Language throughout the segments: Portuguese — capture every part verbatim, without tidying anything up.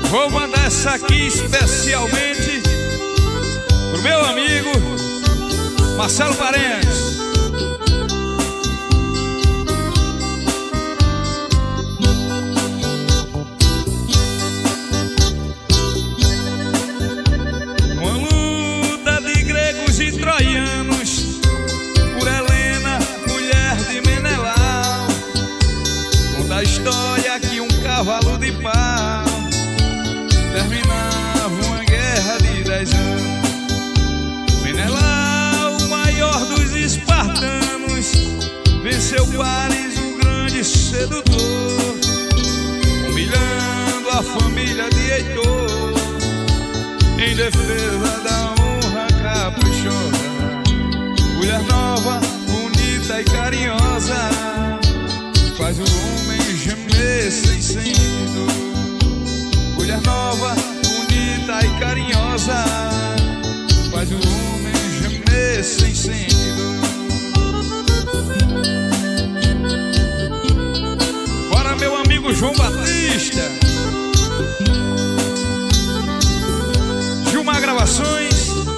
Vou mandar essa aqui especialmente pro meu amigo Marcelo Parentes. Uma luta de gregos e troianos por Helena, mulher de Menelau. Conta a história que um cavalo de pau terminava uma guerra de dez anos. Menelau, o maior dos espartanos, venceu Paris, o grande sedutor, humilhando a família de Heitor, em defesa da honra caprichosa. Mulher nova, bonita e carinhosa, faz o homem gemer sem sentido. Mulher nova, bonita e carinhosa, faz o homem gemer sem sentido. Bora, meu amigo João Batista, Gilmar Gravações.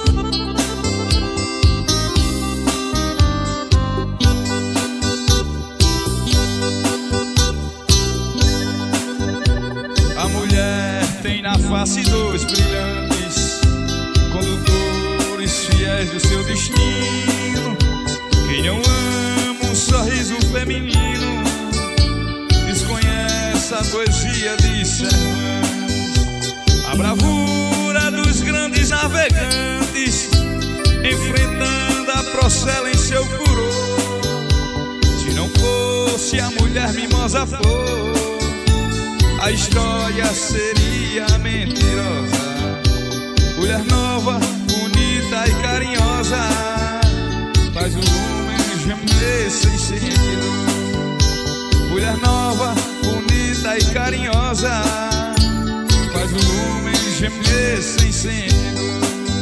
A mulher tem na face dois brilhantes, condutores fiéis do seu destino. Quem não ama um sorriso feminino desconhece a poesia de Cervantes. A bravura dos grandes navegantes, enfrentando a procela em seu furor. Se não fosse a mulher mimosa flor, a história seria mentirosa. Mulher nova, bonita e carinhosa, faz o homem gemer sem sentido. Mulher nova, bonita e carinhosa, faz o homem gemer sem sentido.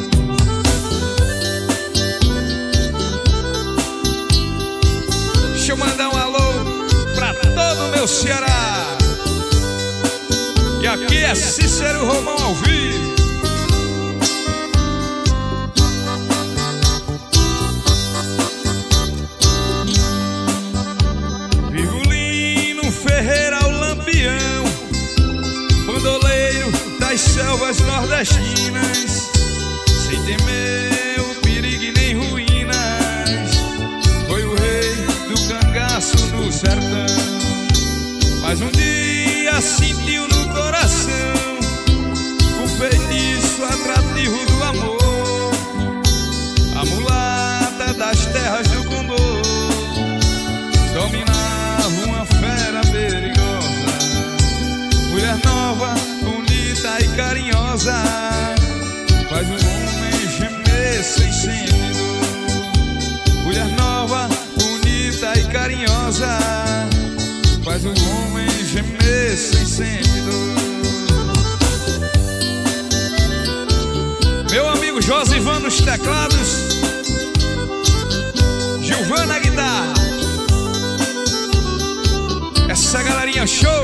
Deixa eu mandar um alô pra todo o meu Ceará. E aqui é Cícero Romão ao vivo. Virgulino Ferreira o Lampião, bandoleiro das selvas nordestinas, sem temer o perigo e nem ruínas, foi o rei do cangaço no sertão. Mas um dia sentiu no coração o feitiço atrativo do amor. A mulata das terras do Condor dominava uma fera perigosa. Mulher nova, bonita e carinhosa, faz o homem gemer sem sentido. Mulher nova, bonita e carinhosa, faz o homem gemer sem sentido. Meu amigo Josivan nos teclados, Gilvan na guitarra. Essa galerinha show.